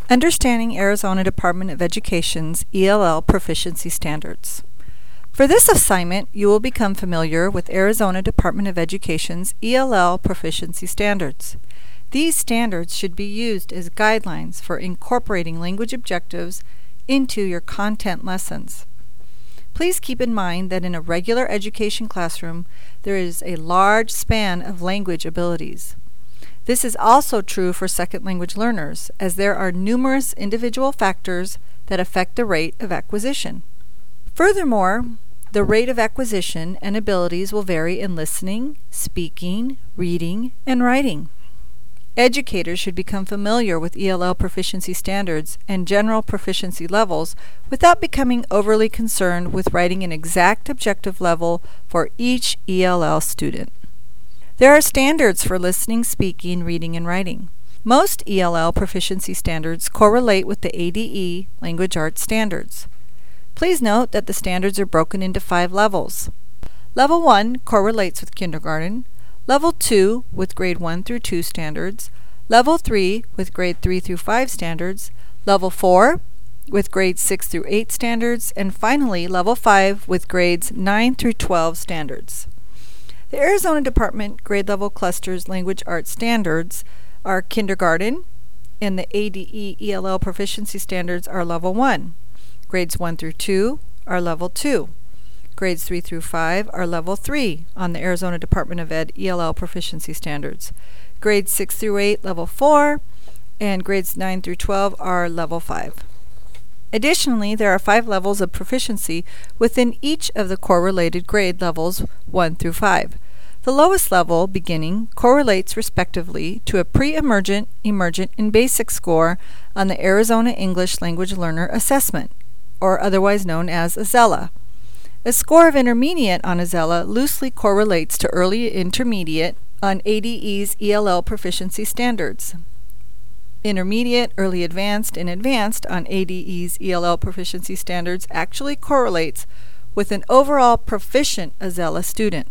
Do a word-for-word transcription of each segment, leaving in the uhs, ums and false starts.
Understanding Arizona Department of Education's E L L Proficiency Standards. For this assignment, you will become familiar with Arizona Department of Education's E L L Proficiency Standards. These standards should be used as guidelines for incorporating language objectives into your content lessons. Please keep in mind that in a regular education classroom, there is a large span of language abilities. This is also true for second language learners, as there are numerous individual factors that affect the rate of acquisition. Furthermore, the rate of acquisition and abilities will vary in listening, speaking, reading, and writing. Educators should become familiar with E L L proficiency standards and general proficiency levels without becoming overly concerned with writing an exact objective level for each E L L student. There are standards for listening, speaking, reading, and writing. Most E L L proficiency standards correlate with the A D E Language Arts Standards. Please note that the standards are broken into five levels. Level one correlates with kindergarten, Level two with grade one through two standards, Level three with grade three through five standards, Level four with grades six through eight standards, and finally Level five with grades nine through twelve standards. The Arizona Department Grade Level Clusters Language Arts Standards are kindergarten, and the A D E E L L Proficiency Standards are Level one. Grades one through two are Level two. Grades three through five are Level three on the Arizona Department of Ed E L L Proficiency Standards. Grades six through eight, Level four, and grades nine through twelve are Level five. Additionally, there are five levels of proficiency within each of the correlated grade levels one through five. The lowest level, beginning, correlates respectively to a pre-emergent, emergent, and basic score on the Arizona English Language Learner Assessment, or otherwise known as AZELA. A score of intermediate on AZELA loosely correlates to early intermediate on A D E's E L L proficiency standards. Intermediate, early advanced, and advanced on A D E's E L L proficiency standards actually correlates with an overall proficient AZELA student.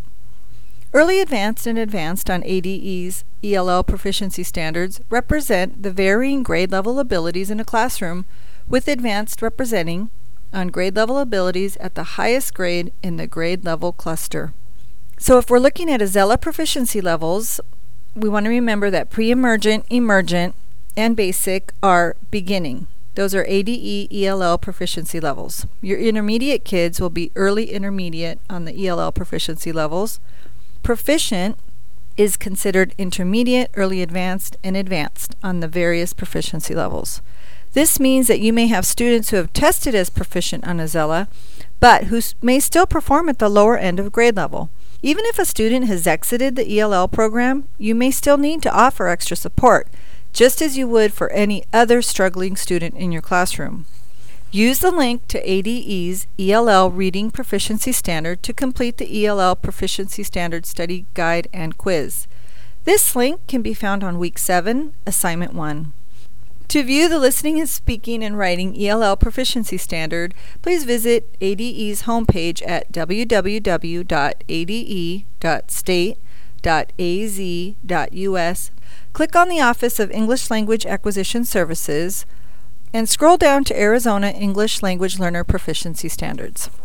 Early advanced and advanced on A D E's E L L proficiency standards represent the varying grade level abilities in a classroom, with advanced representing on grade level abilities at the highest grade in the grade level cluster. So if we're looking at AZELA proficiency levels, we want to remember that pre-emergent, emergent, and basic are beginning. Those are A D E E L L proficiency levels. Your intermediate kids will be early intermediate on the E L L proficiency levels. Proficient is considered intermediate, early advanced, and advanced on the various proficiency levels. This means that you may have students who have tested as proficient on AZELA, but who may still perform at the lower end of grade level. Even if a student has exited the E L L program, you may still need to offer extra support, just as you would for any other struggling student in your classroom. Use the link to A D E's E L L Reading Proficiency Standard to complete the E L L Proficiency Standard Study Guide and Quiz. This link can be found on Week seven, Assignment one. To view the Listening and Speaking and Writing E L L Proficiency Standard, please visit A D E's homepage at w w w dot a d e dot state dot a z dot u s. Click on the Office of English Language Acquisition Services and scroll down to Arizona English Language Learner Proficiency Standards.